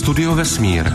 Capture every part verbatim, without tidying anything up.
Studio Vesmír.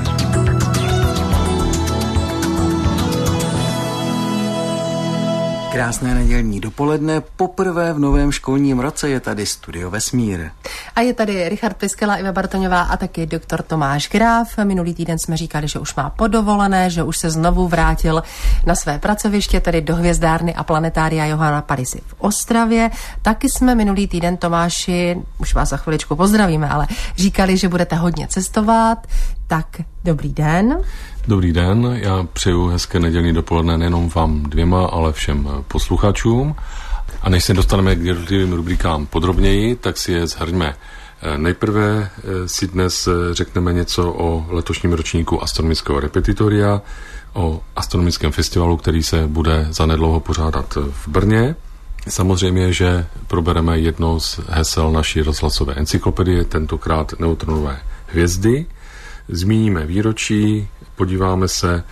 Krásné nedělní dopoledne, poprvé v novém školním roce je tady Studio Vesmír. A je tady Richard Piskela, Iva Bartoňová a taky doktor Tomáš Graf. Minulý týden jsme říkali, že už má podovolené, že už se znovu vrátil na své pracoviště, tedy do hvězdárny a planetária Johana Parisy v Ostravě. Taky jsme minulý týden, Tomáši, už vás za chviličku pozdravíme, ale říkali, že budete hodně cestovat. Tak dobrý den. Dobrý den, já přeju hezké nedělní dopoledne nejenom vám dvěma, ale všem posluchačům. A než se dostaneme k jednotlivým rubrikám podrobněji, tak si je shrňme. Nejprve si dnes řekneme něco o letošním ročníku astronomického repetitoria, o astronomickém festivalu, který se bude zanedlouho pořádat v Brně. Samozřejmě, že probereme jedno z hesel naší rozhlasové encyklopedie, tentokrát neutronové hvězdy. Zmíníme výročí, podíváme se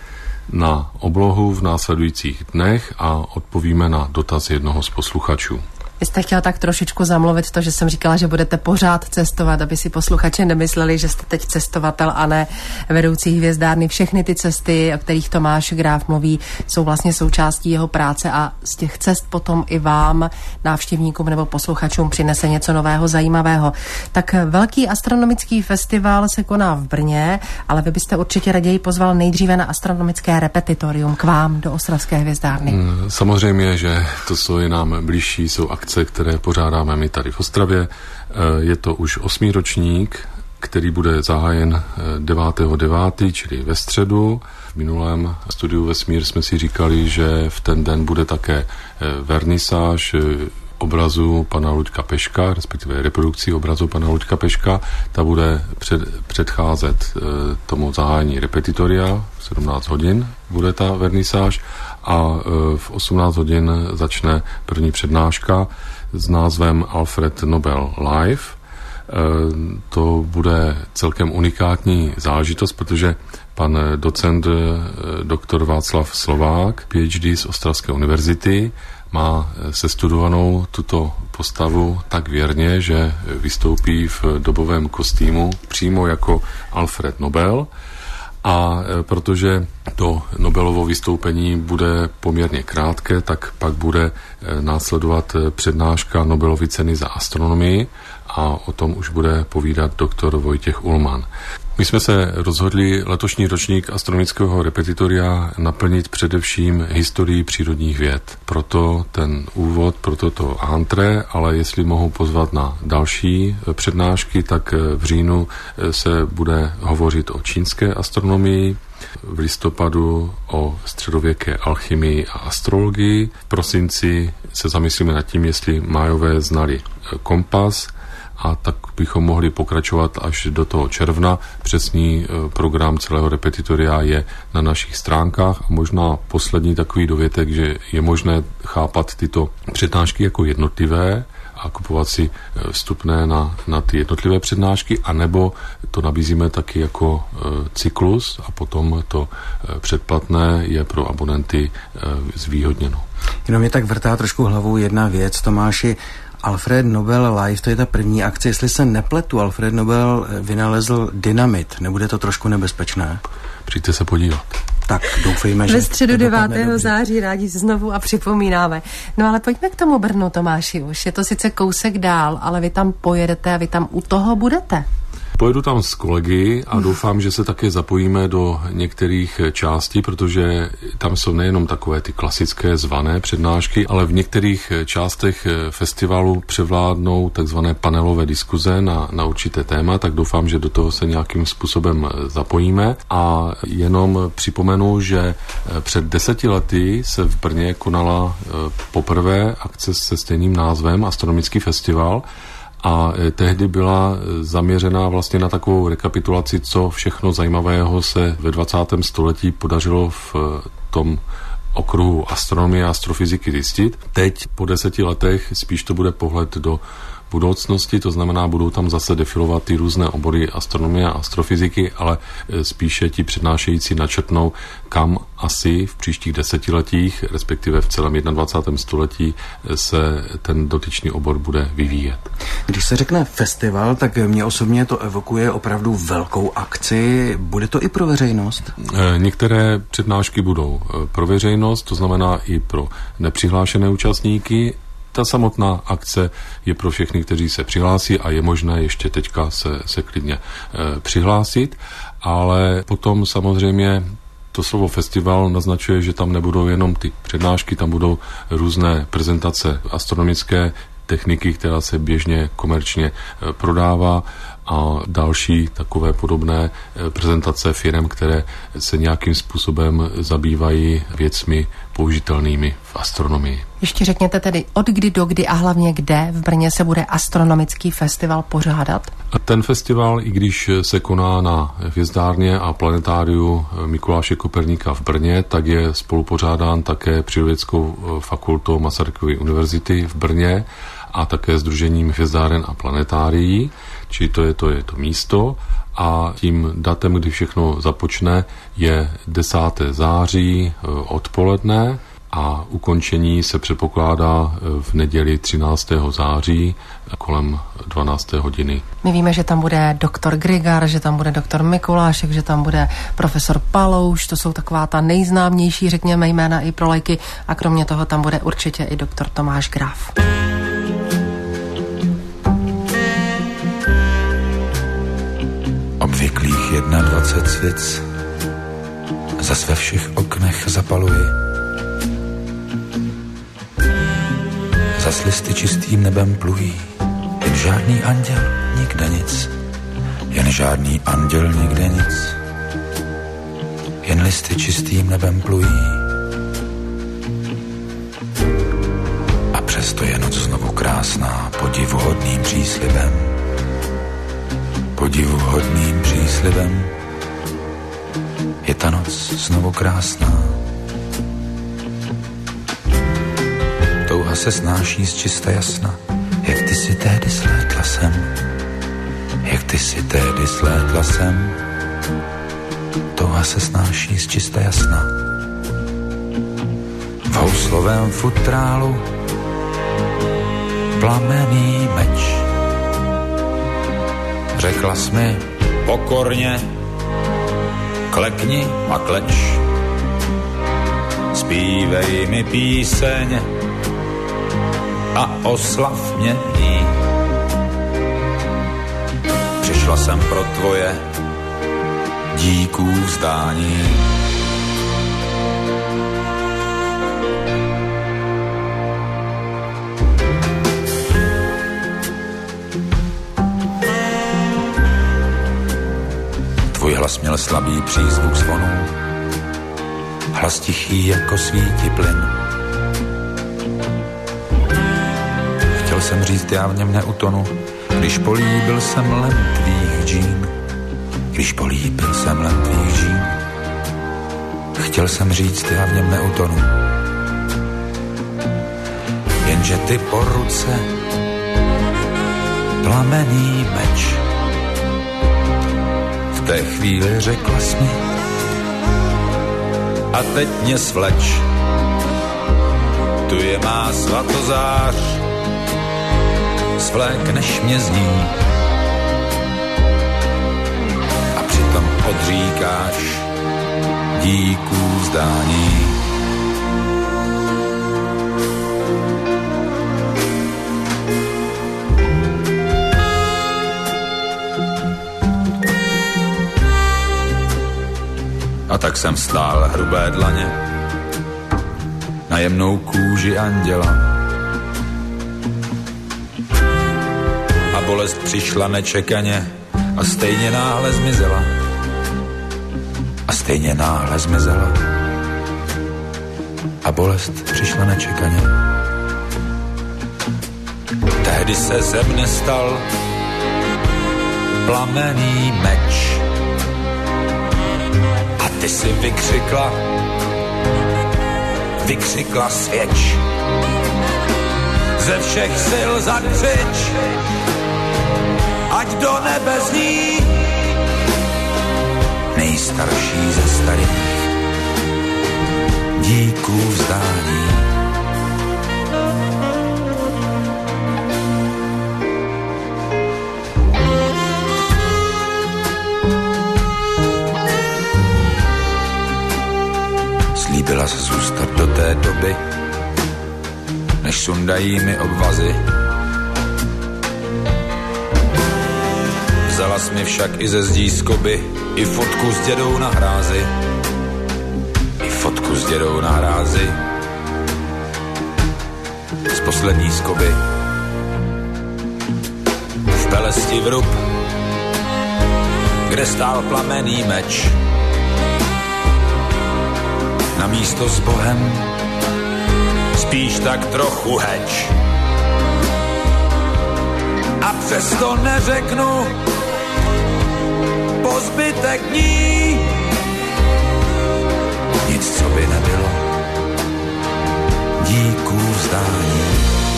na oblohu v následujících dnech a odpovíme na dotaz jednoho z posluchačů. Vy jste chtěla tak trošičku zamluvit to, že jsem říkala, že budete pořád cestovat, aby si posluchači nemysleli, že jste teď cestovatel a ne vedoucí hvězdárny. Všechny ty cesty, o kterých Tomáš Graf mluví, jsou vlastně součástí jeho práce a z těch cest potom i vám, návštěvníkům nebo posluchačům, přinese něco nového, zajímavého. Tak velký astronomický festival se koná v Brně, ale vy byste určitě raději pozval nejdříve na astronomické repetitorium k vám do ostravské hvězdárny. Samozřejmě, že to, co je nám blížší, jsou akce, které pořádáme my tady v Ostravě. Je to už osmý ročník, který bude zahájen devátého devátého, čili ve středu. V minulém studiu Vesmír jsme si říkali, že v ten den bude také vernisáž obrazu pana Luďka Peška, respektive reprodukcí obrazu pana Luďka Peška. Ta bude před, předcházet e, tomu zahájení repetitoria v sedmnáct hodin bude ta vernisáž a e, v osmnáct hodin začne první přednáška s názvem Alfred Nobel Live. E, to bude celkem unikátní záležitost, protože pan docent e, doktor Václav Slovák, PhD z Ostravské univerzity, má sestudovanou tuto postavu tak věrně, že vystoupí v dobovém kostýmu přímo jako Alfred Nobel. A protože to Nobelovo vystoupení bude poměrně krátké, tak pak bude následovat přednáška Nobelovy ceny za astronomii a o tom už bude povídat doktor Vojtěch Ullmann. My jsme se rozhodli letošní ročník astronomického repetitoria naplnit především historií přírodních věd. Proto ten úvod, proto to entrée, ale jestli mohu pozvat na další přednášky, tak v říjnu se bude hovořit o čínské astronomii, v listopadu o středověké alchymii a astrologii. V prosinci se zamyslíme nad tím, jestli Májové znali kompas, a tak bychom mohli pokračovat až do toho června. Přesný program celého repetitoria je na našich stránkách a možná poslední takový dovětek, že je možné chápat tyto přednášky jako jednotlivé a kupovat si vstupné na, na ty jednotlivé přednášky, anebo to nabízíme taky jako e, cyklus a potom to e, předplatné je pro abonenty e, zvýhodněno. Jenom mě tak vrtá trošku hlavou jedna věc, Tomáši. Alfred Nobel Live, to je ta první akce, jestli se nepletu, Alfred Nobel vynalezl dynamit. Nebude to trošku nebezpečné? Přijďte se podívat. Tak doufejme, že... Ve středu devátého září rádi znovu a připomínáme. No ale pojďme k tomu Brnu, Tomáši, už je to sice kousek dál, ale vy tam pojedete a vy tam u toho budete. Pojedu tam s kolegy a doufám, že se také zapojíme do některých částí, protože tam jsou nejenom takové ty klasické zvané přednášky, ale v některých částech festivalu převládnou takzvané panelové diskuze na, na určité téma, tak doufám, že do toho se nějakým způsobem zapojíme. A jenom připomenu, že před deseti lety se v Brně konala poprvé akce se stejným názvem Astronomický festival, a tehdy byla zaměřená vlastně na takovou rekapitulaci, co všechno zajímavého se ve dvacátém století podařilo v tom okruhu astronomie a astrofyziky zjistit. Teď po deseti letech spíš to bude pohled do budoucnosti, to znamená, budou tam zase defilovat ty různé obory astronomie a astrofyziky, ale spíše ti přednášející načrtnou, kam asi v příštích desetiletích, respektive v celém dvacátém prvním století se ten dotyčný obor bude vyvíjet. Když se řekne festival, tak mě osobně to evokuje opravdu velkou akci. Bude to i pro veřejnost? Některé přednášky budou pro veřejnost, to znamená i pro nepřihlášené účastníky. Ta samotná akce je pro všechny, kteří se přihlásí a je možné ještě teďka se, se klidně e, přihlásit, ale potom samozřejmě to slovo festival naznačuje, že tam nebudou jenom ty přednášky, tam budou různé prezentace astronomické techniky, která se běžně komerčně prodává a další takové podobné prezentace firem, které se nějakým způsobem zabývají věcmi použitelnými v astronomii. Ještě řekněte tedy, od kdy do kdy a hlavně kde v Brně se bude astronomický festival pořádat? Ten festival, i když se koná na hvězdárně a planetáriu Mikuláše Koperníka v Brně, tak je spolupořádán také Přírodovědeckou fakultou Masarykovy univerzity v Brně a také Sdružením hvězdáren a planetárií, čili to je to, je to místo. A tím datem, kdy všechno započne, je desátého září odpoledne a ukončení se předpokládá v neděli třináctého září kolem dvanácté hodiny. My víme, že tam bude doktor Grigar, že tam bude doktor Mikulášek, že tam bude profesor Palouš, to jsou taková ta nejznámější, řekněme, jména i pro lajky, a kromě toho tam bude určitě i doktor Tomáš Graf. Obvyklých dvacet jedna svěc zas ve všech oknech zapaluji. Zas listy čistým nebem plují, jen žádný anděl, nikde nic. Jen žádný anděl, nikde nic. Jen listy čistým nebem plují. A přesto je noc znovu krásná, podivuhodným příslibem. Podivuhodným příslibem je ta noc znovu krásná. Touha se snáší z čista jasna, jak ty si tehdy slétla sem, jak ty si tehdy slétla sem. Touha se snáší z čista jasna. V houslovém futrálu plamený meč. Řekla jsi mi pokorně, klekni a kleč. Zpívej mi píseň a oslav mě v ní. Přišla jsem pro tvoje díků vzdání. Tvůj hlas měl slabý přízvuk zvonů, hlas tichý jako svítí plyn. Chtěl jsem říct, já v něm neutonu, když políbil jsem lem tvých džín. Když políbil jsem lem tvých džín. Chtěl jsem říct, já v něm neutonu. Jenže ty po ruce plamený meč. V té chvíli řekla jsi mi a teď mě svleč. Tu je má svatozář, svlékneš mě z ní a přitom odříkáš díků vzdání. A tak jsem stál hrubé dlaně na jemnou kůži anděla. A bolest přišla nečekaně a stejně náhle zmizela. A stejně náhle zmizela. A bolest přišla nečekaně. Tehdy se ze mne stal plamený meč. Ty si vykřikla, vykřikla svěč. ze všech sil zakřič, ať do nebe zní nejstarší ze starých díků vzdání. Slíbila se zůstat do té doby, než sundají mi obvazy. Vzala jsi mi však i ze zdí skoby, i fotku s dědou na hrázi. I fotku s dědou na hrázi. Z poslední skoby. V pelesti vrub, kde stál plamenný meč. Na místo s Bohem spíš tak trochu heč. A přesto neřeknu po zbytek dní nic, co by nebylo díků vzdání.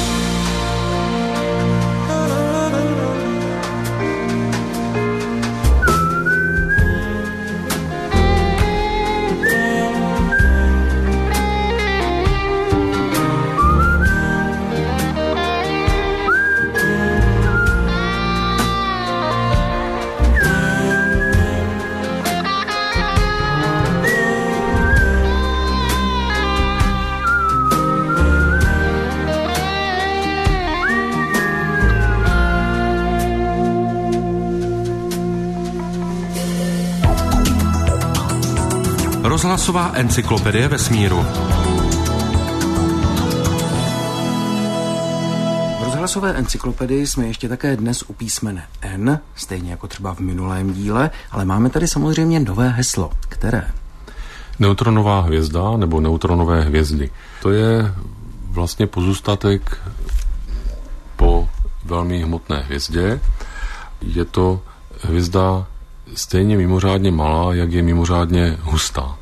Rozhlasová encyklopedie vesmíru. V rozhlasové encyklopedii jsme ještě také dnes u písmene N, stejně jako třeba v minulém díle, ale máme tady samozřejmě nové heslo. Které? Neutronová hvězda nebo neutronové hvězdy. To je vlastně pozůstatek po velmi hmotné hvězdě. Je to hvězda stejně mimořádně malá, jak je mimořádně hustá.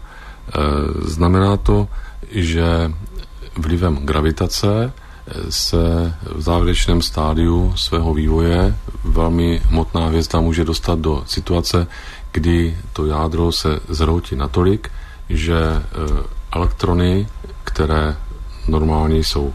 Znamená to, že vlivem gravitace se v závěrečném stádiu svého vývoje velmi hmotná hvězda může dostat do situace, kdy to jádro se zhroutí natolik, že elektrony, které normálně jsou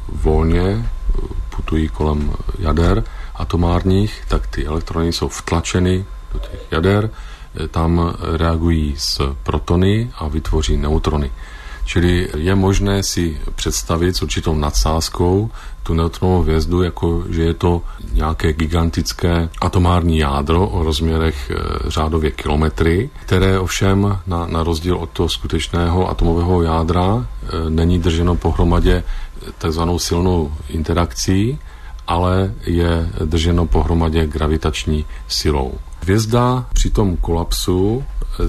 volně, putují kolem jader atomárních, tak ty elektrony jsou vtlačeny do těch jader, tam reagují s protony a vytvoří neutrony. Čili je možné si představit s určitou nadsázkou tu neutronovou hvězdu, jako že je to nějaké gigantické atomární jádro o rozměrech řádově kilometry, které ovšem na, na rozdíl od toho skutečného atomového jádra není drženo pohromadě takzvanou silnou interakcí, ale je drženo pohromadě gravitační silou. Hvězda při tom kolapsu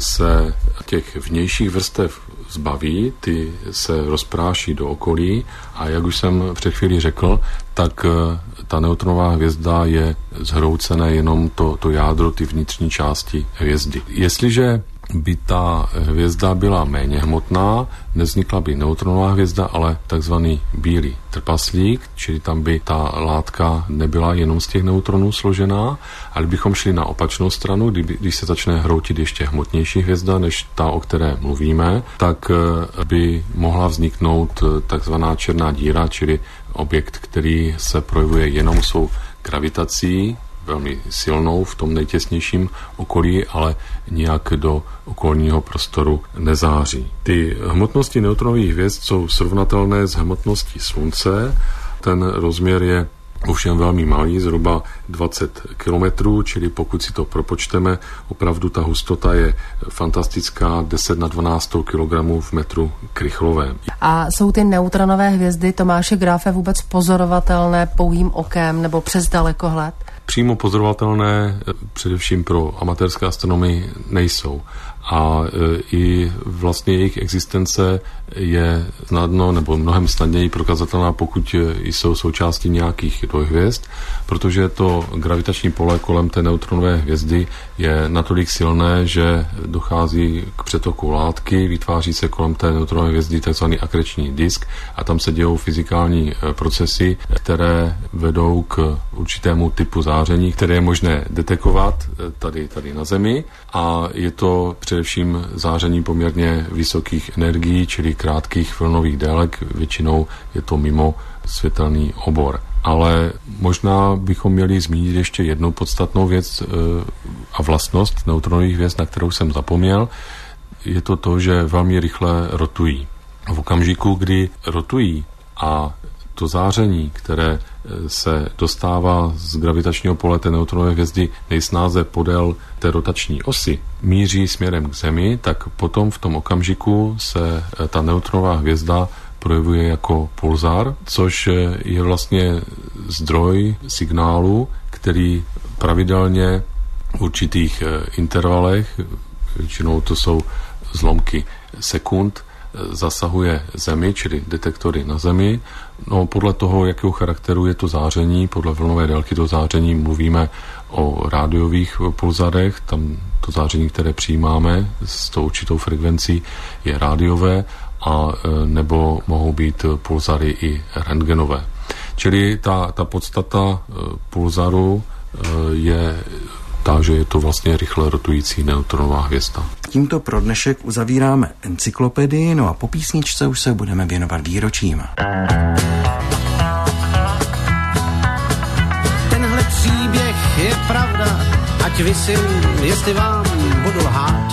se těch vnějších vrstev zbaví, ty se rozpráší do okolí a jak už jsem před chvílí řekl, tak ta neutronová hvězda je zhroucené jenom to, to jádro, ty vnitřní části hvězdy. Jestliže by ta hvězda byla méně hmotná, nevznikla by neutronová hvězda, ale takzvaný bílý trpaslík, čili tam by ta látka nebyla jenom z těch neutronů složená, ale bychom šli na opačnou stranu, kdy, když se začne hroutit ještě hmotnější hvězda, než ta, o které mluvíme, tak by mohla vzniknout takzvaná černá díra, čili objekt, který se projevuje jenom svou gravitací, velmi silnou v tom nejtěsnějším okolí, ale nijak do okolního prostoru nezáří. Ty hmotnosti neutronových hvězd jsou srovnatelné s hmotností Slunce. Ten rozměr je ovšem velmi malý, zhruba dvacet kilometrů, čili pokud si to propočteme, opravdu ta hustota je fantastická, deset na dvanáct kilogramů v metru krychlovém. A jsou ty neutronové hvězdy, Tomáše Gráfe, vůbec pozorovatelné pouhým okem nebo přes dalekohled? Přímo pozorovatelné především pro amatérské astronomy nejsou, a i vlastně jejich existence je snadno nebo mnohem snadněji prokazatelná, pokud jsou součástí nějakých dvojhvězd, protože to gravitační pole kolem té neutronové hvězdy je natolik silné, že dochází k přetoku látky, vytváří se kolem té neutronové hvězdy tzv. Akreční disk a tam se dějou fyzikální procesy, které vedou k určitému typu záření, které je možné detekovat tady, tady na Zemi, a je to především záření poměrně vysokých energií, čili krátkých vlnových délek, většinou je to mimo světelný obor. Ale možná bychom měli zmínit ještě jednu podstatnou věc a vlastnost neutronových hvězd, na kterou jsem zapomněl. Je to to, že velmi rychle rotují. V okamžiku, kdy rotují a to záření, které se dostává z gravitačního pole té neutronové hvězdy nejsnáze podél té rotační osy, míří směrem k Zemi, tak potom v tom okamžiku se ta neutronová hvězda projevuje jako pulzár, což je vlastně zdroj signálu, který pravidelně v určitých intervalech, většinou to jsou zlomky sekund, zasahuje Zemi, čili detektory na Zemi. No, podle toho, jakého charakteru je to záření, podle vlnové délky to záření mluvíme o rádiových pulzarech, tam to záření, které přijímáme s tou určitou frekvencí, je rádiové, a nebo mohou být pulzary i rentgenové. Čili ta, ta podstata pulzaru je ta, že je to vlastně rychle rotující neutronová hvězda. Tímto pro dnešek uzavíráme encyklopedii, no a po písničce už se budeme věnovat výročím. Tenhle příběh je pravda, ať vysím, jestli vám budu lhát.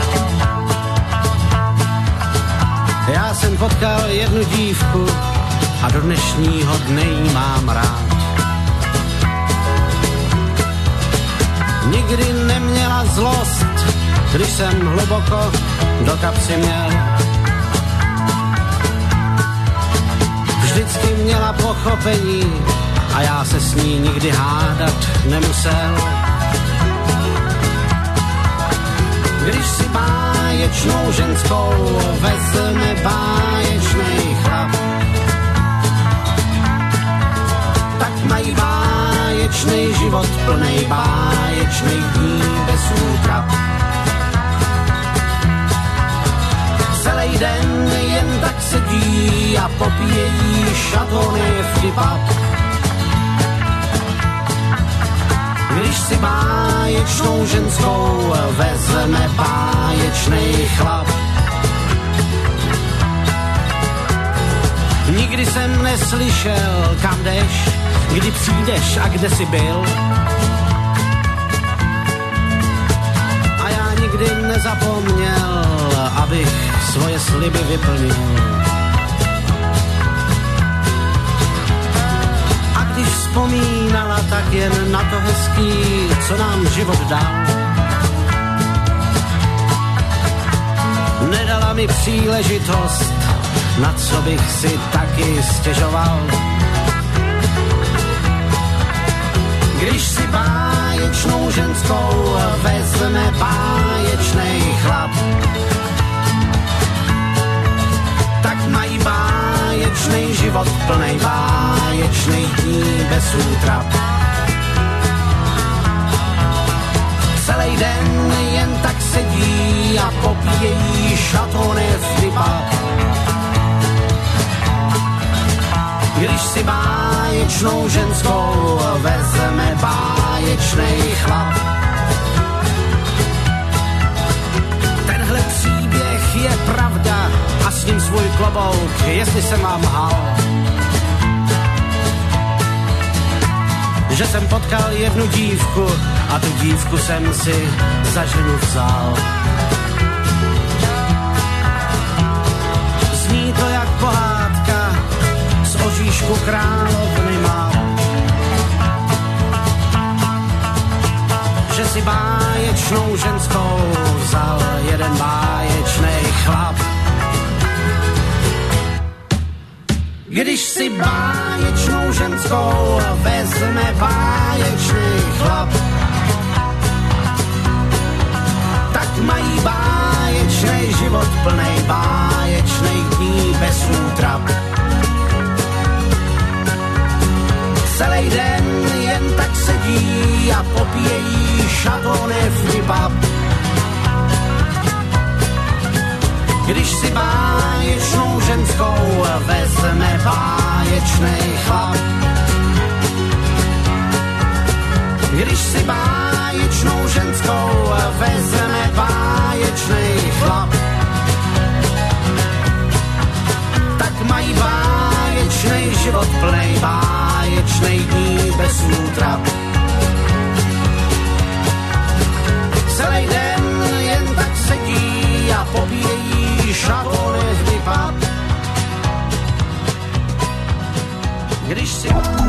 Já jsem potkal jednu dívku a do dnešního dne jí mám rád. Nikdy neměla zlost, když jsem hluboko do kapsy měl. Vždycky měla pochopení a já se s ní nikdy hádat nemusel. Když si báječnou ženskou vezme báječnej chlap, tak mají báječnej život plnej báječnej dní bez útrap. Celý den jen tak sedí a popíjejí šatony vtipap. Když si báječnou ženskou vezme báječnej chlap. Nikdy jsem neslyšel, kam jdeš, kdy přijdeš a kde jsi byl. A já nikdy nezapomněl, abych svoje sliby vyplnil. A když vzpomínala, tak jen na to hezký, co nám život dal. Nedala mi příležitost, na co bych si taky stěžoval. Když si báječnou ženskou vezme báječnej chlap, tak mají báječnej život plnej báječnej dní bez útrap. Celý den jen tak sedí a popíjejí šatony vtipap. Když si báječnou ženskou vezme báječnej chlap. Tenhle příběh je pravda a s ním svůj klobouk, jestli jsem vám lhal. Že jsem potkal jednu dívku a tu dívku jsem si za ženu vzal. Zní to jak pohádka z oříšku královny má. Že si báječnou ženskou vzal jeden báječnej chlap. Když si báječnou ženskou vezme báječný chlap, tak mají báječný báječných dní bez útrap. Celý den jen tak sedí a popíjejí Chateauneuf du Pape. Když si báječnou ženskou vezme báječnej chlap. Když si báječnou ženskou vezme báječnej chlap, tak mají báječnej život plnej báječnej dní bez útrap. Celý den jen tak sedí a popíjejí Chateauneuf du Pape. Když si...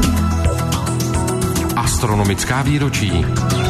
Astronomická výročí.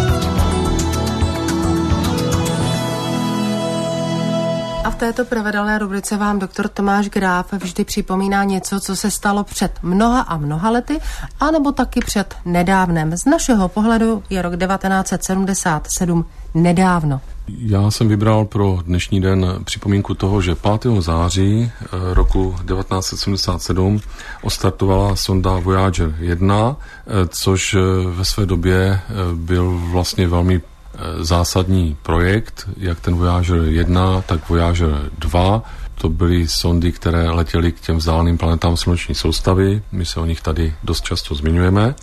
A v této pravidelné rubrice vám doktor Tomáš Gráf vždy připomíná něco, co se stalo před mnoha a mnoha lety, anebo taky před nedávnem. Z našeho pohledu je rok devatenáct set sedmdesát sedm nedávno. Já jsem vybral pro dnešní den připomínku toho, že pátého září roku devatenáct set sedmdesát sedm ostartovala sonda Voyager jedna, což ve své době byl vlastně velmi zásadní projekt, jak ten Voyager jedna, tak Voyager dva. To byly sondy, které letěly k těm vzdáleným planetám sluneční soustavy. My se o nich tady dost často zmiňujeme.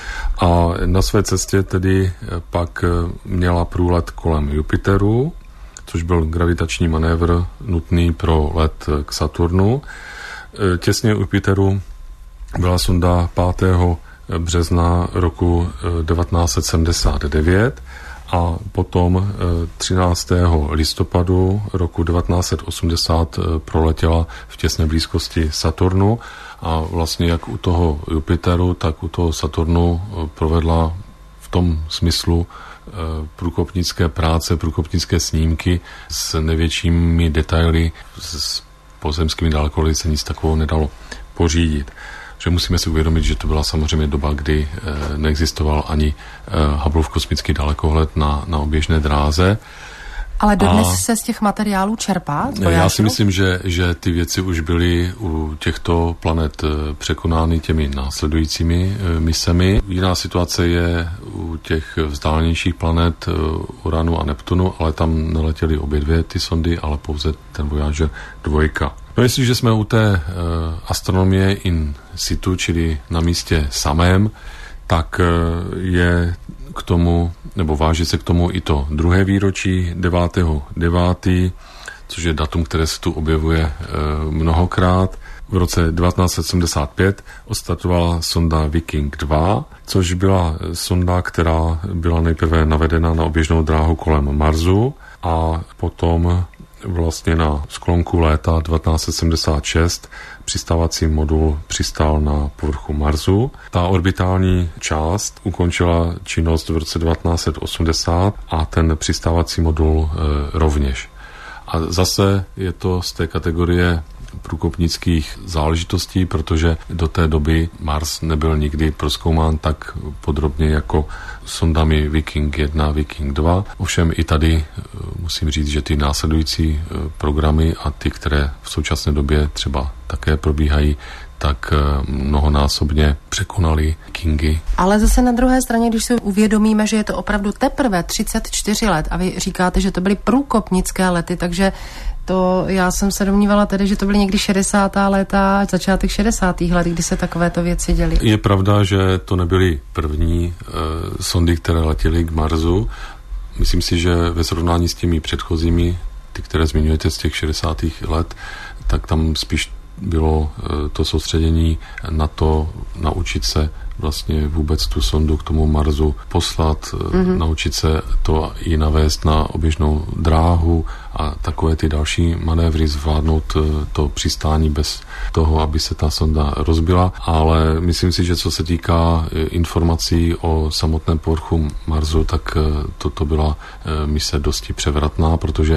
A na své cestě tedy pak měla průlet kolem Jupiteru, což byl gravitační manévr nutný pro let k Saturnu. Těsně u Jupiteru byla sonda pátého března roku devatenáct set sedmdesát devět a potom třináctého listopadu roku devatenáct set osmdesát proletěla v těsné blízkosti Saturnu a vlastně jak u toho Jupiteru, tak u toho Saturnu provedla v tom smyslu průkopnické práce, průkopnické snímky s největšími detaily, s pozemskými dalekohledy se nic takového nedalo pořídit. Že musíme si uvědomit, že to byla samozřejmě doba, kdy neexistoval ani Hubbleův kosmický dalekohled na, na oběžné dráze. Ale dodnes a se z těch materiálů čerpá? Já si myslím, že, že ty věci už byly u těchto planet překonány těmi následujícími misemi. Jiná situace je u těch vzdálenějších planet Uranu a Neptunu, ale tam neletěly obě dvě ty sondy, ale pouze ten Voyager dva. No jestliže jsme u té uh, astronomie in situ, čili na místě samém, tak uh, je k tomu, nebo váží se k tomu i to druhé výročí, devátého devátého což je datum, které se tu objevuje e, mnohokrát. V roce devatenáct set sedmdesát pět odstartovala sonda Viking dva, což byla sonda, která byla nejprve navedena na oběžnou dráhu kolem Marsu a potom vlastně na sklonku léta devatenáct set sedmdesát šest přistávací modul přistál na povrchu Marsu. Ta orbitální část ukončila činnost v roce devatenáct set osmdesát a ten přistávací modul e, rovněž. A zase je to z té kategorie průkopnických záležitostí, protože do té doby Mars nebyl nikdy prozkoumán tak podrobně jako sondami Viking jedna, Viking dva. Ovšem i tady musím říct, že ty následující programy a ty, které v současné době třeba také probíhají, tak mnohonásobně překonali Kingy. Ale zase na druhé straně, když si uvědomíme, že je to opravdu teprve třicet čtyři let a vy říkáte, že to byly průkopnické lety, takže to já jsem se domnívala tedy, že to byly někdy šedesátá léta, začátek šedesátých let, kdy se takovéto věci děly. Je pravda, že to nebyly první e, sondy, které letěly k Marsu. Myslím si, že ve srovnání s těmi předchozími, ty, které zmiňujete z těch šedesátých let, tak tam spíš bylo to soustředění na to naučit se vlastně vůbec tu sondu k tomu Marsu poslat, mm-hmm. naučit se to i navést na oběžnou dráhu a takové ty další manévry, zvládnout to přistání bez toho, aby se ta sonda rozbila. Ale myslím si, že co se týká informací o samotném povrchu Marsu, tak toto byla mise dosti převratná, protože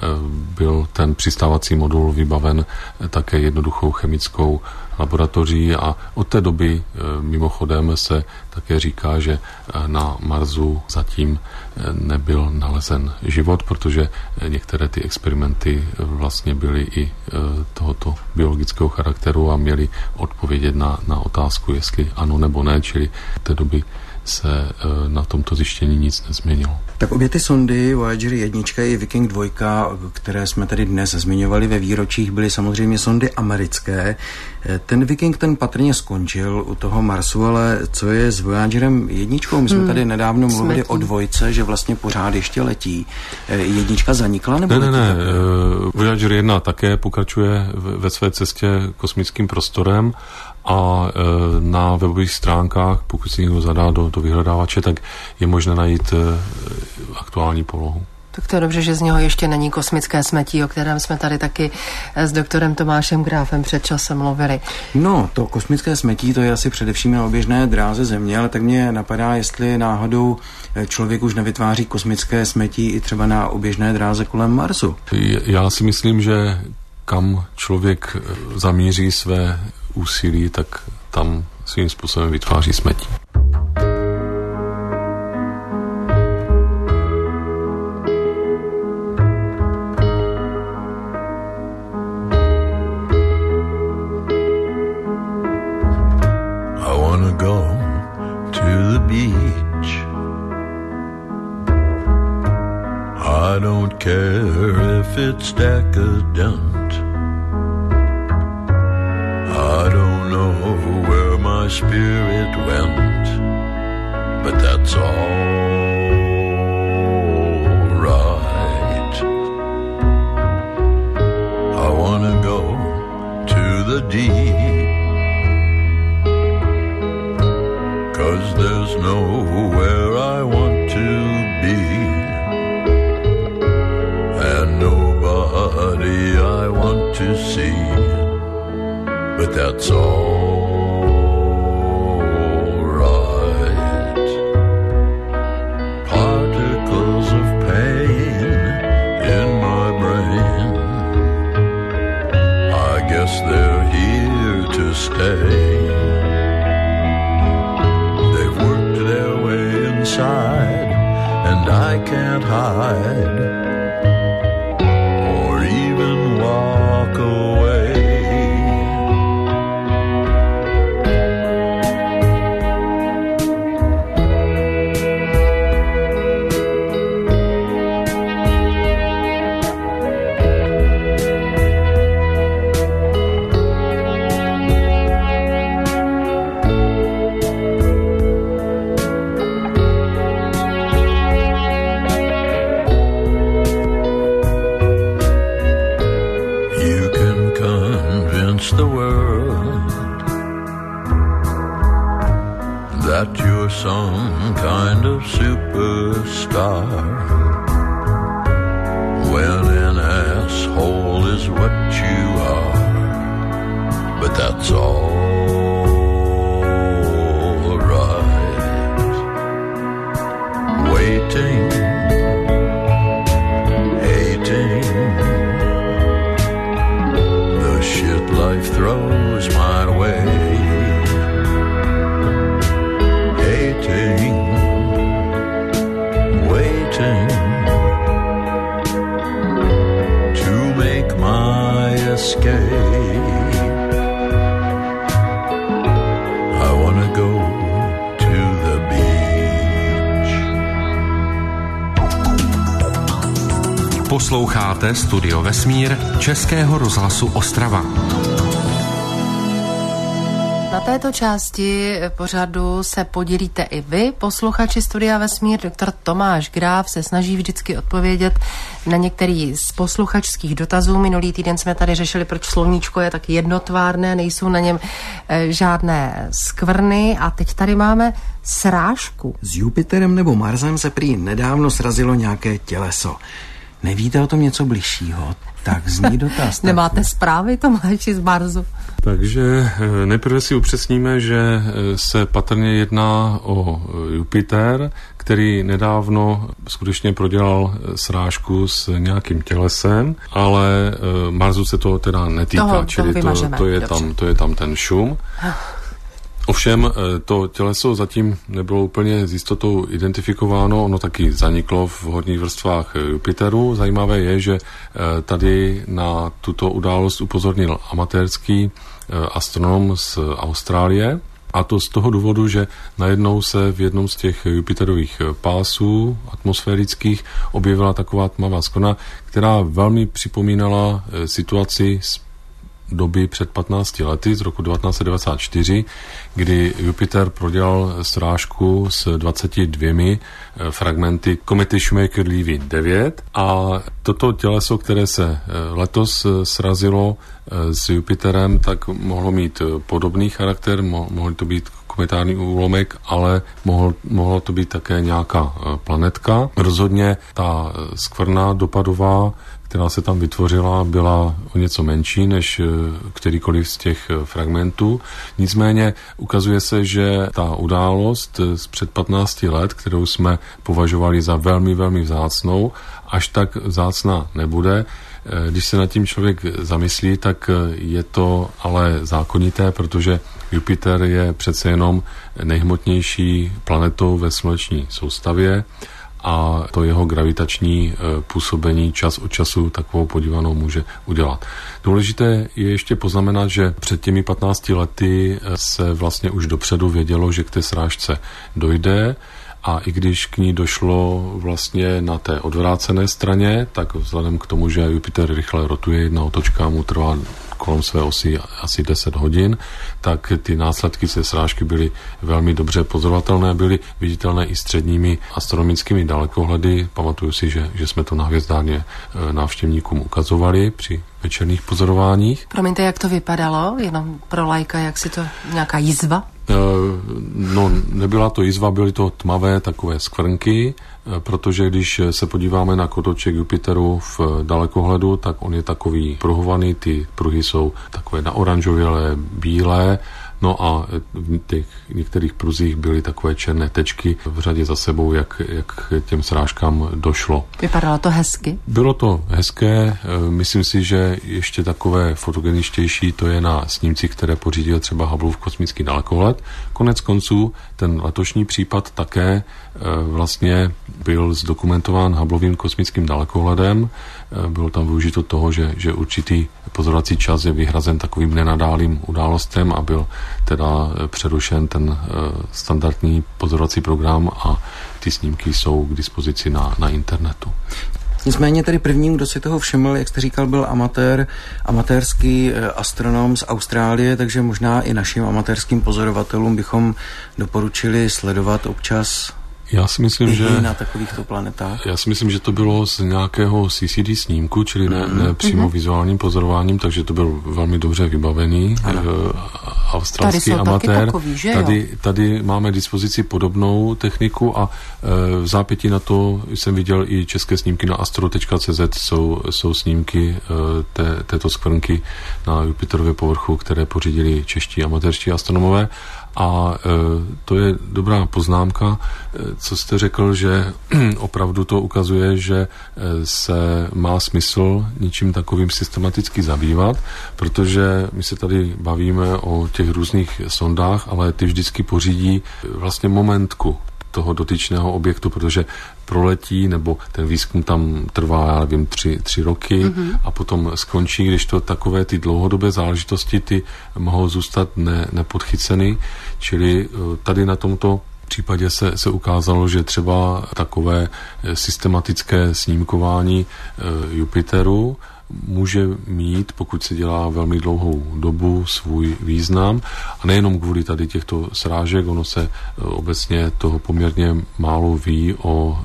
byl ten přistávací modul vybaven také jednoduchou chemickou laboratoří a od té doby mimochodem mimochodem se také říká, že na Marsu zatím nebyl nalezen život, protože některé ty experimenty vlastně byly i tohoto biologického charakteru a měly odpovědět na, na otázku, jestli ano nebo ne, čili v té doby se na tomto zjištění nic nezměnilo. Tak obě ty sondy, Voyager jedna i Viking dva, které jsme tady dnes zmiňovali ve výročích, byly samozřejmě sondy americké. Ten Viking ten patrně skončil u toho Marsu, ale co je s Voyagerem jedničkou? My jsme hmm. tady nedávno mluvili Smetí. o dvojce, že vlastně pořád ještě letí. Jednička zanikla nebo Ne, letí ne, ne. Také? Voyager jedna také pokračuje ve své cestě kosmickým prostorem a na webových stránkách, pokud si někdo zadá do, do vyhledávače, tak je možné najít aktuální polohu. Tak to je dobře, že z něho ještě není kosmické smetí, o kterém jsme tady taky s doktorem Tomášem Gráfem před časem mluvili. No, to kosmické smetí, to je asi především na oběžné dráze Země, ale tak mě napadá, jestli náhodou člověk už nevytváří kosmické smetí i třeba na oběžné dráze kolem Marsu. Já si myslím, že kam člověk zamíří své úsilí, tak tam svým způsobem vytváří smetí. I wanna go to the beach. I don't care if it's decadent. I don't know where my spirit went, but that's all right. I wanna go to the deep, 'cause there's nowhere I want to be, and nobody I want to see, but that's all right. Particles of pain in my brain, I guess they're here to stay. They've worked their way inside, and I can't hide or even walk away. The world that you're some kind of superstar, when an asshole is what you are, but that's all right. Waiting, hating, shit life throws my way. Hating, waiting to make my escape. I wanna go to the beach. Posloucháte Studio Vesmír Českého rozhlasu Ostrava. Na této části pořadu se podělíte i vy, posluchači Studia Vesmír. Doktor Tomáš Gráf se snaží vždycky odpovědět na některý z posluchačských dotazů. Minulý týden jsme tady řešili, proč sluníčko je tak jednotvárné, nejsou na něm e, žádné skvrny, a teď tady máme srážku. S Jupiterem nebo Marsem se prý nedávno srazilo nějaké těleso. Nevíte o tom něco bližšího? Tak zní dotaz. Nemáte zprávy, Tomáši, z Marsu? Takže nejprve si upřesníme, že se patrně jedná o Jupiter, který nedávno skutečně prodělal srážku s nějakým tělesem, ale Marsu se to teda netýká, toho, čili toho to, to, je tam, to je tam ten šum. Ovšem to těleso zatím nebylo úplně s jistotou identifikováno, ono taky zaniklo v horních vrstvách Jupiteru. Zajímavé je, že tady na tuto událost upozornil amatérský astronom z Austrálie, a to z toho důvodu, že najednou se v jednom z těch Jupiterových pásů atmosférických objevila taková tmavá skvrna, která velmi připomínala situaci z doby před patnácti lety, z roku devatenáct set devadesát čtyři, kdy Jupiter prodělal srážku s dvaceti dvěmi fragmenty komety Shoemaker-Levy devět a toto těleso, které se letos srazilo s Jupiterem, tak mohlo mít podobný charakter, mohl to být kometární úlomek, ale mohl, mohlo to být také nějaká planetka. Rozhodně ta skvrna dopadová, která se tam vytvořila, byla o něco menší než kterýkoliv z těch fragmentů. Nicméně ukazuje se, že ta událost z před patnácti let, kterou jsme považovali za velmi, velmi vzácnou, až tak vzácná nebude. Když se nad tím člověk zamyslí, tak je to ale zákonité, protože Jupiter je přece jenom nejhmotnější planetou ve sluneční soustavě a to jeho gravitační působení čas od času takovou podívanou může udělat. Důležité je ještě poznamenat, že před těmi patnácti lety se vlastně už dopředu vědělo, že k té srážce dojde, a i když k ní došlo vlastně na té odvrácené straně, tak vzhledem k tomu, že Jupiter rychle rotuje, jedna otočka mu trvá kolem své osy asi deset hodin, tak ty následky ze srážky byly velmi dobře pozorovatelné, byly viditelné i středními astronomickými dalekohledy. Pamatuju si, že, že jsme to na hvězdárně návštěvníkům ukazovali při večerních pozorováních. Promiňte, jak to vypadalo? Jenom pro laika, jak si to, nějaká jizva? No, nebyla to jizva, byly to tmavé takové skvrnky, protože když se podíváme na kotouček Jupiteru v dalekohledu, tak on je takový pruhovaný, ty pruhy jsou takové naoranžovělé, bílé, no a v těch některých pruzích byly takové černé tečky v řadě za sebou, jak, jak těm srážkám došlo. Vypadalo to hezky? Bylo to hezké, myslím si, že ještě takové fotogeničtější to je na snímcích, které pořídil třeba Hubbleův kosmický dalekohled. Konec konců ten letošní případ také vlastně byl zdokumentován Hubbleovým kosmickým dalekohledem. Bylo tam využito toho, že, že určitý pozorovací čas je vyhrazen takovým nenadálým událostem a byl teda přerušen ten standardní pozorovací program a ty snímky jsou k dispozici na, na internetu. Nicméně tedy prvním, kdo si toho všiml, jak jste říkal, byl amatér, amatérský astronom z Austrálie, takže možná i našim amatérským pozorovatelům bychom doporučili sledovat občas Já si myslím, že na takovýchto planetách. Já si myslím, že to bylo z nějakého C C D snímku, čili ne, ne přímo mm-hmm. vizuálním pozorováním, takže to byl velmi dobře vybavený uh, australský tady amatér. Takový, tady, tady máme dispozici podobnou techniku a uh, v zápětí na to jsem viděl i české snímky na astro tečka cé zet, jsou, jsou snímky uh, té, této skvrnky na Jupiterově povrchu, které pořídili čeští amatérští astronomové. A e, to je dobrá poznámka, e, co jste řekl, že opravdu to ukazuje, že e, se má smysl ničím takovým systematicky zabývat, protože my se tady bavíme o těch různých sondách, ale ty vždycky pořídí vlastně momentku toho dotyčného objektu, protože proletí, nebo ten výzkum tam trvá, já nevím, tři, tři roky mm-hmm. a potom skončí, když to takové ty dlouhodobé záležitosti, ty mohou zůstat ne, nepodchyceny, čili tady na tomto případě se, se ukázalo, že třeba takové systematické snímkování Jupiteru může mít, pokud se dělá velmi dlouhou dobu, svůj význam. A nejenom kvůli tady těchto srážek, ono se obecně toho poměrně málo ví o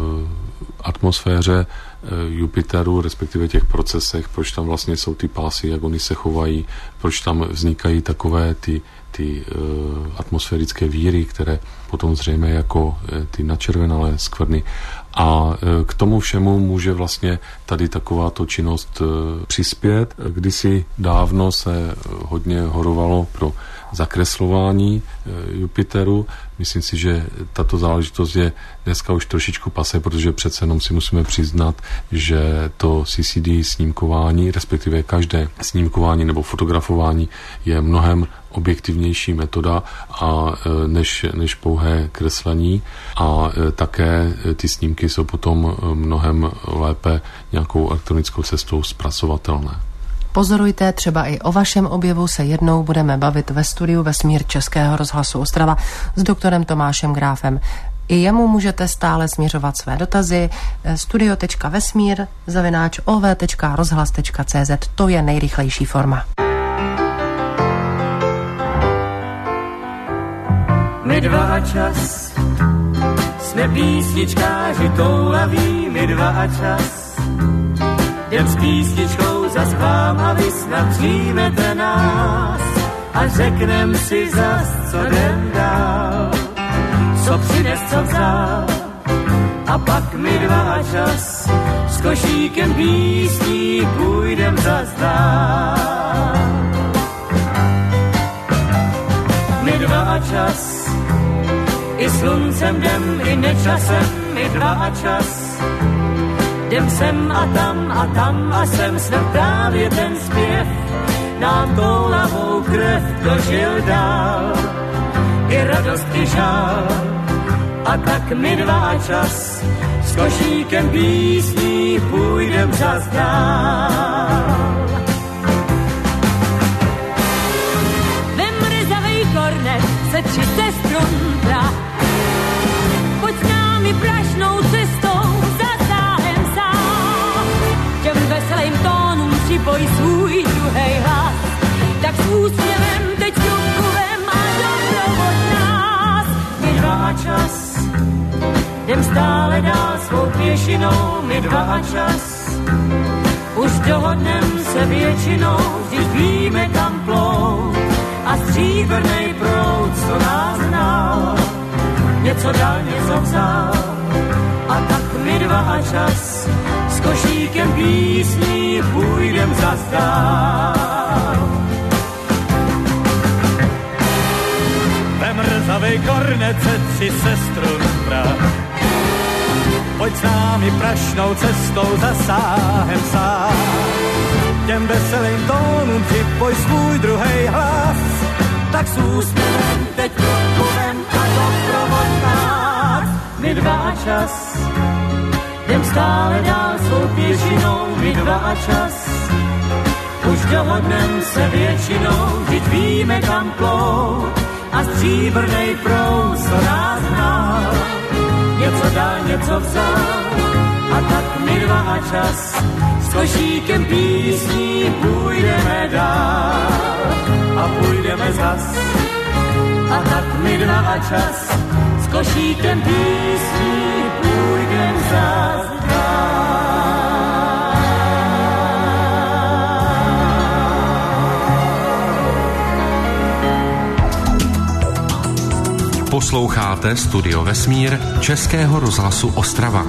e, atmosféře e, Jupiteru, respektive těch procesech, proč tam vlastně jsou ty pásy, jak oni se chovají, proč tam vznikají takové ty, ty e, atmosférické víry, které potom zřejmě jako e, ty načervenalé skvrny. A k tomu všemu může vlastně tady takováto činnost přispět. Kdysi dávno se hodně horovalo pro zakreslování Jupiteru. Myslím si, že tato záležitost je dneska už trošičku pasé, protože přece jenom si musíme přiznat, že to C C D snímkování, respektive každé snímkování nebo fotografování je mnohem objektivnější metoda a než, než pouhé kreslení a také ty snímky jsou potom mnohem lépe nějakou elektronickou cestou zpracovatelné. Pozorujte, třeba i o vašem objevu se jednou budeme bavit ve studiu Vesmír Českého rozhlasu Ostrava s doktorem Tomášem Gráfem. I jemu můžete stále směřovat své dotazy studio tečka vesmír zavináč o v tečka rozhlas tečka cé zet. To je nejrychlejší forma. My dva a čas, jsme písničkáři toulaví, my dva a čas. Jdem s písničkou zas k vám a vy snad přijmete nás a řeknem si zas, co jdem dál, co přines, co vzal. A pak my dva a čas s košíkem písní půjdem zas dál. My dva a čas, i sluncem jdem, i nečasem, my dva a čas. Jdem sem a tam a tam a sem, snad právě ten zpěv nám toulavou krev dožil dál. I radost, i žál, a tak my dva a čas s košíkem písní půjdem zas dál. Kornet se tři sestrun prach, pojď s námi prašnou cestou za záhem sám. Těm veselým tónům připoj svůj druhej hlas, tak s úsměvem teď trubku vem a doprovod nás. My dva a čas, jdem stále dál svou pěšinou, my dva a čas. Už dohodnem se většinou, vždyť víme kam plout. A stříbrnej proud, co nás hnal, něco dal, něco vzal. A tak my dva a čas s košíkem písní půjdem zas dál. Ve mrzavej kornece tři sestrun prach, pojď s námi prašnou cestou za sáhem sám. Těm veselým tónům připoj svůj druhej hlas, tak s úsměvem teď promluvem a doprovod nás. My dva a čas, jdem stále dál svou pěšinou, my dva a čas. Už dohodnem se většinou, vždyť víme kam plout a stříbrnej proud, co nás hnal, něco dal, něco vzal. A tak my dva a čas s košíkem písní půjdeme dál a půjdeme zas. A tak my dva a čas s košíkem písní půjdeme zas dál. Posloucháte Studio Vesmír Českého rozhlasu Ostrava.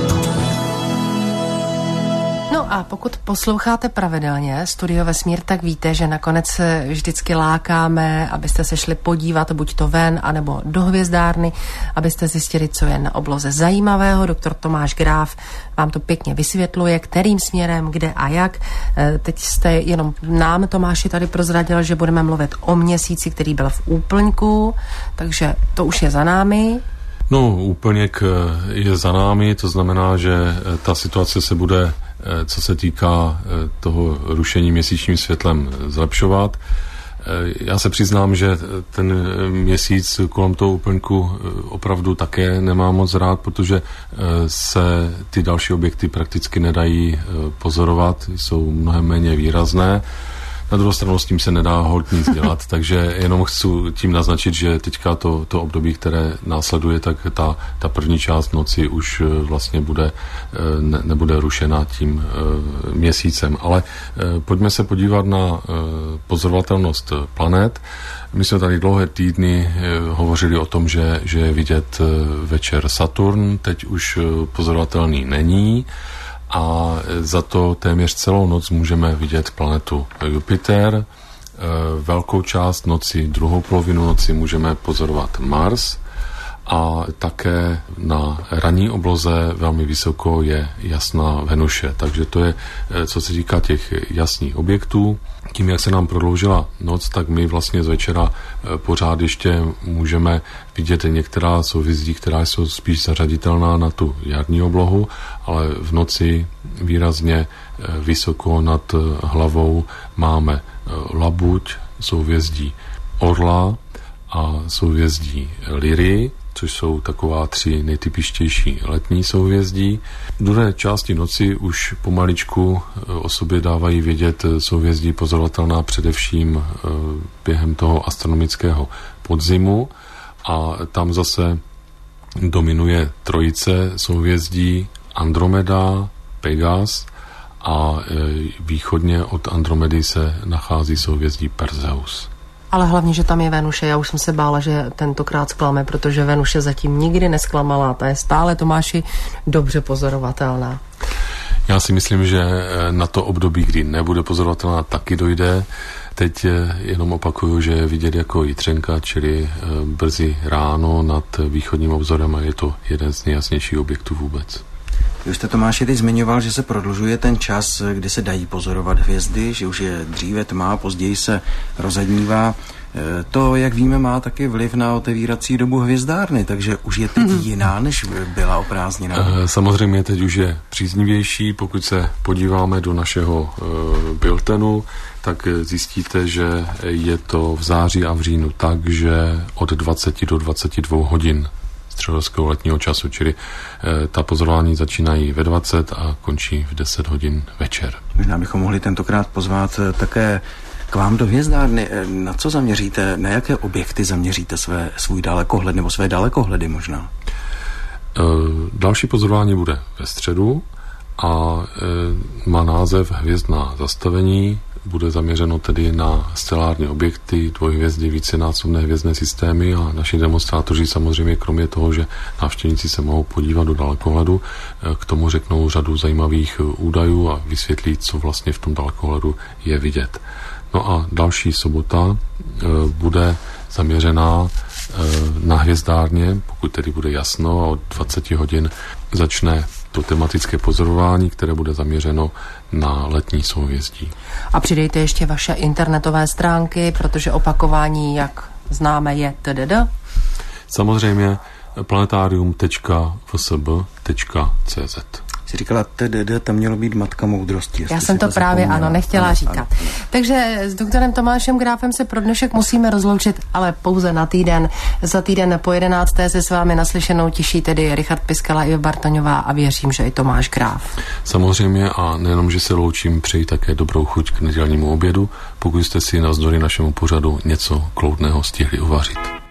No a pokud posloucháte pravidelně Studio Vesmír, tak víte, že nakonec vždycky lákáme, abyste se šli podívat buď to ven, anebo do hvězdárny, abyste zjistili, co je na obloze zajímavého. Doktor Tomáš Gráf vám to pěkně vysvětluje, kterým směrem, kde a jak. Teď jste jenom nám, Tomáši, tady prozradil, že budeme mluvit o měsíci, který byl v úplňku, takže to už je za námi. No, úplněk je za námi, to znamená, že ta situace se bude, co se týká toho rušení měsíčním světlem, zlepšovat. Já se přiznám, že ten měsíc kolem toho úplňku opravdu také nemám moc rád, protože se ty další objekty prakticky nedají pozorovat, jsou mnohem méně výrazné. Na druhou stranu s tím se nedá holt nic dělat, takže jenom chci tím naznačit, že teďka to, to období, které následuje, tak ta, ta první část noci už vlastně bude, ne, nebude rušena tím měsícem. Ale pojďme se podívat na pozorovatelnost planet. My jsme tady dlouhé týdny hovořili o tom, že, že je vidět večer Saturn, teď už pozorovatelný není. A za to téměř celou noc můžeme vidět planetu Jupiter. Velkou část noci, druhou polovinu noci můžeme pozorovat Mars a také na ranní obloze velmi vysoko je jasná Venuše. Takže to je, co se týká těch jasných objektů. Tím, jak se nám prodloužila noc, tak my vlastně z večera pořád ještě můžeme vidět některá souhvězdí, která jsou spíš zařaditelná na tu jarní oblohu, ale v noci výrazně vysoko nad hlavou máme Labuť, souhvězdí Orla a souhvězdí Lyry, což jsou taková tři nejtypičtější letní souhvězdí. V druhé části noci už pomaličku o sobě dávají vědět souhvězdí pozorovatelná především během toho astronomického podzimu a tam zase dominuje trojice souhvězdí Andromeda, Pegas a východně od Andromedy se nachází souhvězdí Perseus. Ale hlavně, že tam je Venuše. Já už jsem se bála, že tentokrát zklame, protože Venuše zatím nikdy nesklamala. Ta je stále, Tomáši, dobře pozorovatelná. Já si myslím, že na to období, kdy nebude pozorovatelná, taky dojde. Teď jenom opakuju, že je vidět jako jitřenka, čili brzy ráno nad východním obzorem a je to jeden z nejjasnějších objektů vůbec. Vy jste, Tomáši, teď zmiňoval, že se prodlužuje ten čas, kdy se dají pozorovat hvězdy, že už je dříve tmá, později se rozednívá. To, jak víme, má taky vliv na otevírací dobu hvězdárny, takže už je teď jiná, než byla o prázdninách. Samozřejmě teď už je příznivější. Pokud se podíváme do našeho biltenu, tak zjistíte, že je to v září a v říjnu tak, že od dvacet do dvaceti dvou hodin středočeského letního času, čili e, ta pozorování začínají ve dvacet a končí v deset hodin večer. Možná bychom mohli tentokrát pozvat také k vám do hvězdárny. Na co zaměříte, na jaké objekty zaměříte své, svůj dalekohled nebo své dalekohledy možná? E, další pozorování bude ve středu a e, má název Hvězdná zastavení. Bude zaměřeno tedy na stelární objekty, dvojhvězdě, vícenásobné hvězdné systémy a naši demonstrátoři samozřejmě kromě toho, že návštěvníci se mohou podívat do dalekohledu, k tomu řeknou řadu zajímavých údajů a vysvětlí, co vlastně v tom dalekohledu je vidět. No a další sobota e, bude zaměřená e, na hvězdárně, pokud tedy bude jasno a od dvaceti hodin začne to tematické pozorování, které bude zaměřeno na letní souhvězdí. A přidejte ještě vaše internetové stránky, protože opakování, jak známe, je tdd. Samozřejmě planetarium tečka v s b tečka c z. Jsi říkala tdd, tam mělo být matka moudrosti. Já jsem to, to právě zapomněla. Ano, nechtěla ano, říkat. Ano, ano. Takže s doktorem Tomášem Gráfem se pro dnešek musíme rozloučit, ale pouze na týden. Za týden po jedenácté se s vámi naslyšenou těší tedy Richard Piskala, Iva Bartoňová a věřím, že i Tomáš Gráf. Samozřejmě a nejenom, že se loučím, přeji také dobrou chuť k nedělnímu obědu, pokud jste si navzdory našemu pořadu něco kloudného stihli uvařit.